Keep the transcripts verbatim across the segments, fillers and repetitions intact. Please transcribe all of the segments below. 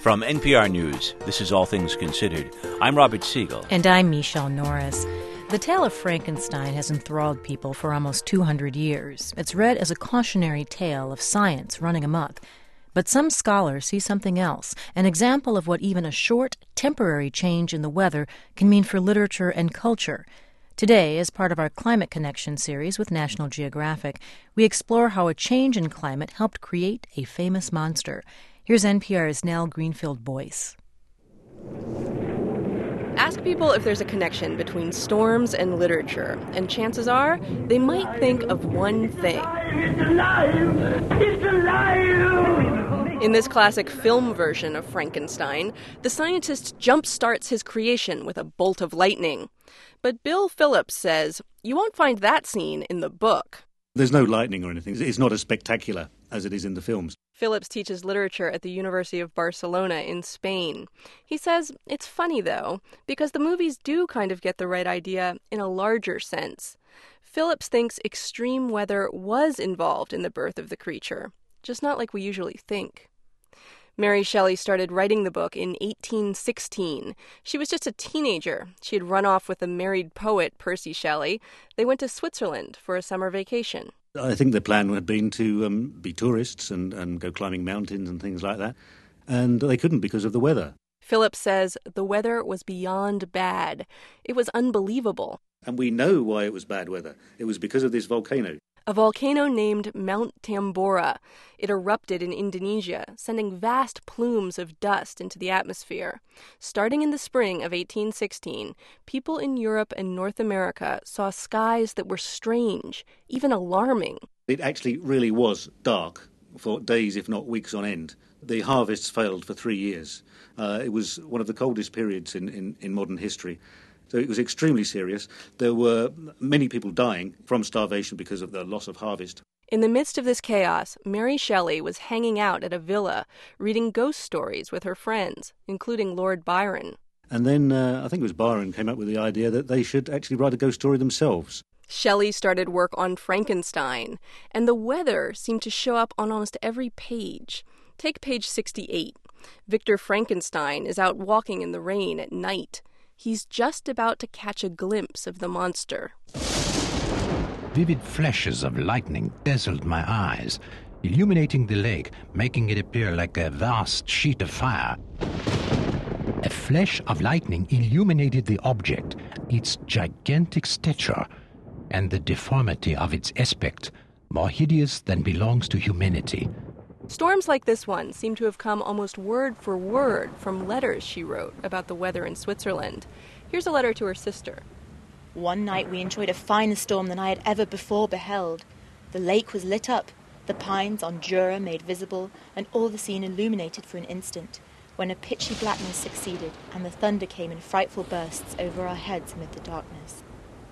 From N P R News, this is All Things Considered. I'm Robert Siegel. And I'm Michelle Norris. The tale of Frankenstein has enthralled people for almost two hundred years. It's read as a cautionary tale of science running amok. But some scholars see something else, an example of what even a short, temporary change in the weather can mean for literature and culture. Today, as part of our Climate Connection series with National Geographic, we explore how a change in climate helped create a famous monster. Here's N P R's Nell Greenfield-Boyce. Ask people if there's a connection between storms and literature, and chances are they might think of one thing. It's alive! It's alive! In this classic film version of Frankenstein, the scientist jump-starts his creation with a bolt of lightning. But Bill Phillips says you won't find that scene in the book. There's no lightning or anything. It's not as spectacular as it is in the films. Phillips teaches literature at the University of Barcelona in Spain. He says it's funny, though, because the movies do kind of get the right idea in a larger sense. Phillips thinks extreme weather was involved in the birth of the creature, just not like we usually think. Mary Shelley started writing the book in eighteen sixteen. She was just a teenager. She had run off with a married poet, Percy Shelley. They went to Switzerland for a summer vacation. I think the plan had been to um, be tourists and, and go climbing mountains and things like that. And they couldn't because of the weather. Phillips says the weather was beyond bad. It was unbelievable. And we know why it was bad weather. It was because of this volcano. A volcano named Mount Tambora. It erupted in Indonesia, sending vast plumes of dust into the atmosphere. Starting in the spring of eighteen sixteen, people in Europe and North America saw skies that were strange, even alarming. It actually really was dark for days, if not weeks on end. The harvests failed for three years. Uh, it was one of the coldest periods in, in, in modern history. So it was extremely serious. There were many people dying from starvation because of the loss of harvest. In the midst of this chaos, Mary Shelley was hanging out at a villa, reading ghost stories with her friends, including Lord Byron. And then uh, I think it was Byron came up with the idea that they should actually write a ghost story themselves. Shelley started work on Frankenstein, and the weather seemed to show up on almost every page. Take page sixty-eight. Victor Frankenstein is out walking in the rain at night. He's just about to catch a glimpse of the monster. Vivid flashes of lightning dazzled my eyes, illuminating the lake, making it appear like a vast sheet of fire. A flash of lightning illuminated the object, its gigantic stature, and the deformity of its aspect, more hideous than belongs to humanity. Storms like this one seem to have come almost word for word from letters she wrote about the weather in Switzerland. Here's a letter to her sister. One night we enjoyed a finer storm than I had ever before beheld. The lake was lit up, the pines on Jura made visible, and all the scene illuminated for an instant, when a pitchy blackness succeeded, and the thunder came in frightful bursts over our heads amid the darkness.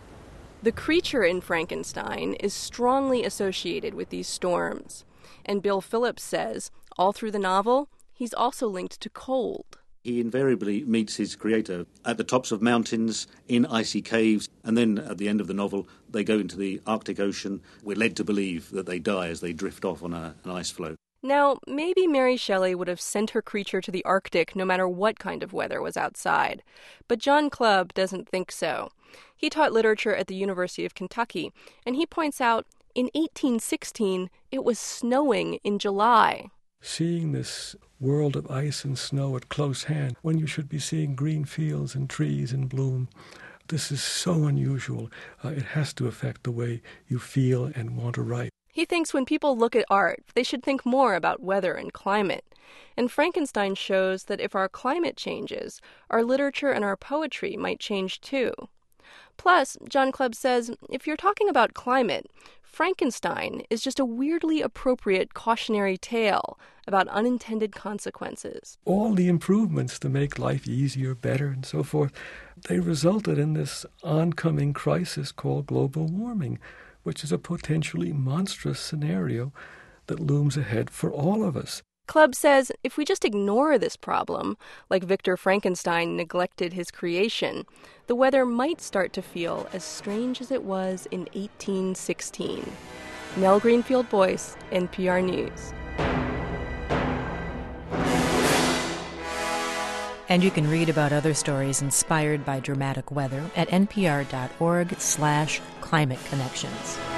The creature in Frankenstein is strongly associated with these storms. And Bill Phillips says, all through the novel, he's also linked to cold. He invariably meets his creator at the tops of mountains, in icy caves, and then at the end of the novel, they go into the Arctic Ocean. We're led to believe that they die as they drift off on a, an ice floe. Now, maybe Mary Shelley would have sent her creature to the Arctic no matter what kind of weather was outside. But John Clubb doesn't think so. He taught literature at the University of Kentucky, and he points out in eighteen sixteen, it was snowing in July. Seeing this world of ice and snow at close hand, when you should be seeing green fields and trees in bloom, this is so unusual. Uh, it has to affect the way you feel and want to write. He thinks when people look at art, they should think more about weather and climate. And Frankenstein shows that if our climate changes, our literature and our poetry might change too. Plus, John Clubb says, if you're talking about climate, Frankenstein is just a weirdly appropriate cautionary tale about unintended consequences. All the improvements to make life easier, better, and so forth, they resulted in this oncoming crisis called global warming, which is a potentially monstrous scenario that looms ahead for all of us. Clubb says if we just ignore this problem, like Victor Frankenstein neglected his creation, the weather might start to feel as strange as it was in eighteen sixteen. Nell Greenfield-Boyce, N P R News. And you can read about other stories inspired by dramatic weather at npr.org slash climate connections.